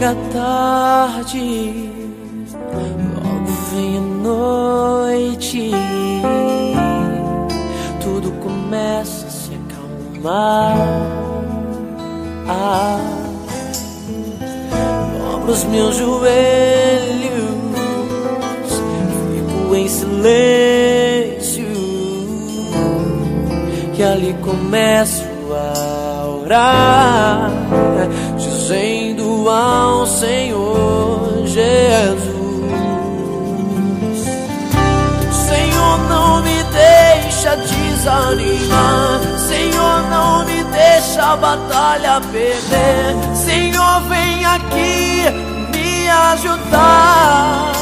chega a tarde, logo vem a noite, tudo começa a se acalmar. Dobro os meus joelhos, fico em silêncio e ali começo a orar, dizendo ao Senhor Jesus: Senhor, não me deixa desanimar, Senhor, não me deixa a batalha perder, Senhor, vem aqui me ajudar.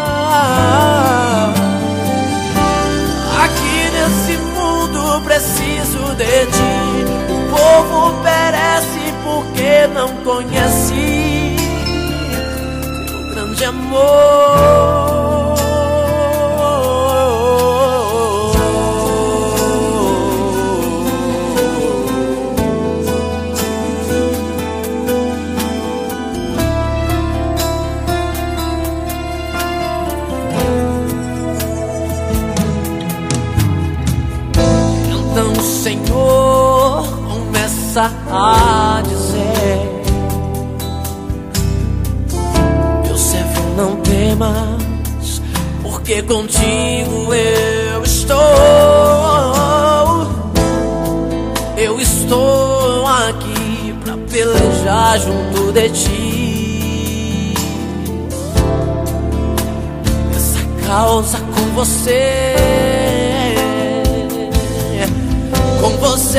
Aqui nesse mundo preciso de ti, o povo perece porque não conhece teu grande amor. Então o Senhor começa a dizer: meu servo, não temas, porque contigo eu estou. Eu estou aqui pra pelejar junto de ti. Essa causa com você, com você.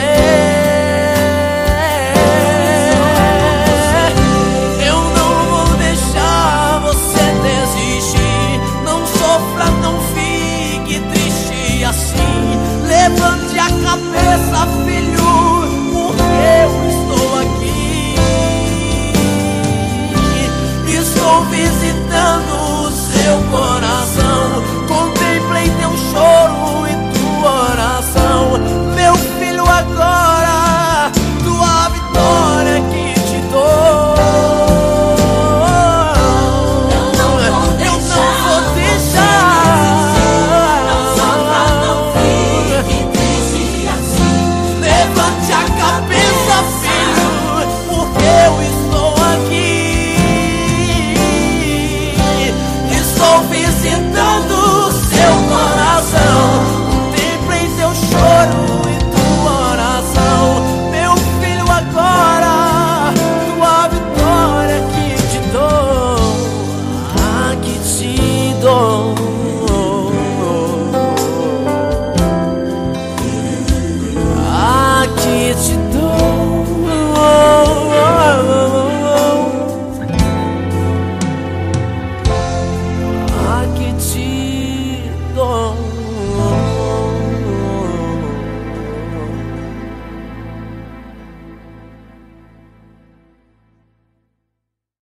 Eu não vou deixar você desistir. Não sofra, não fique triste assim. Levante a cabeça, filho.